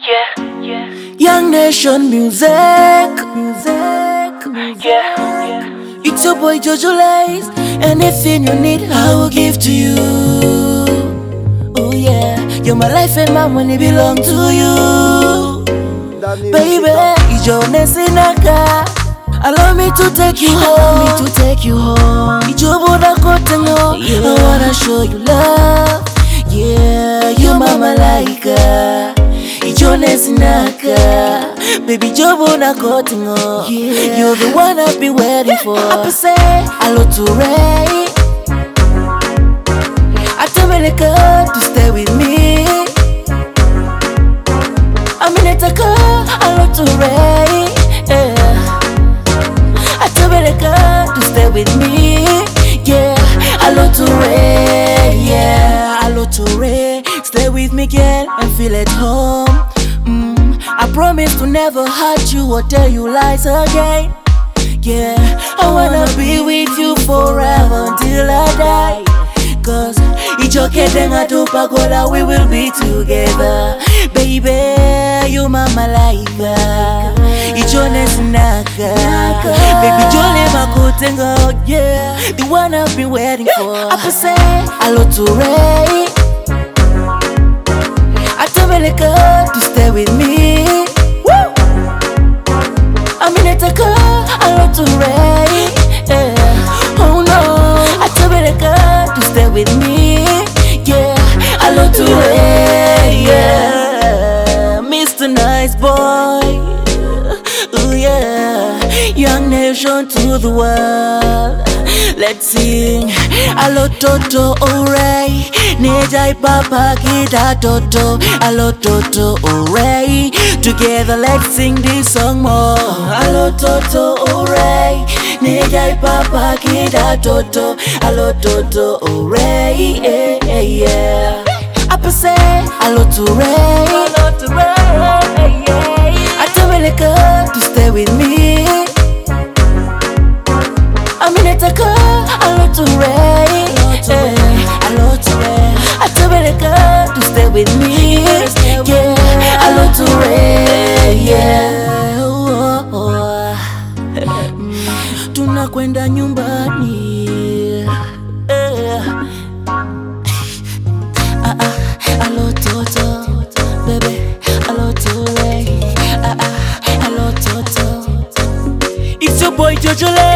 Young Nation music. It's your boy Jojo Lace. Anything you need, I will give to you. Oh yeah, you're my life and my money belong to you. Baby, it's your Nesinaka. Allow me to take you home. I wanna show you love. Yeah, you're my malaika. Ijo Nesinaka. Baby, Jobo na kotingo. You're the one I've been waiting for. I say, hello to Ray. I tell me like to stay with me. I'm in a car, hello to Ray. I tell me like to stay with me. Yeah, hello to Ray. Yeah, hello to Ray. Stay with me, girl, and feel at home. I promise to never hurt you or tell you lies again. Yeah, I wanna be with you forever until I die. Cause it's okay, then I do pagoda, we will be together. Baby, you my malaika. It's your Nesinaka. Baby, Jole Makutengo. Yeah, the one I've been waiting for. I say, hello to Ray. I tell me like to stay with me. Woo! I'm in a car, hello to Ray. Oh no, I tell me like to stay with me. Yeah, hello to Ray. Yeah, Mr. Nice Boy. Oh yeah, Young Nation to the world. Let's sing. Hello Toto, Ray. Nejai Papa Kita Toto. Hello Toto, Ray. Together let's sing this song more. Hello Toto, Ray. Nejai Papa Kita Toto. Hello Toto, Ray. Yeah. I say hello to Ray. Hello to Ray. I tell me like to stay with me. I'm in a car, hello to Ray. Hello to Ray. I tell me like to stay with me. Yeah, hello to Ray. Yeah. Tunakwenda nyumbani. Hello Toto, baby. Hello to Ray. Hello Toto. It's your boy Jojo Lace.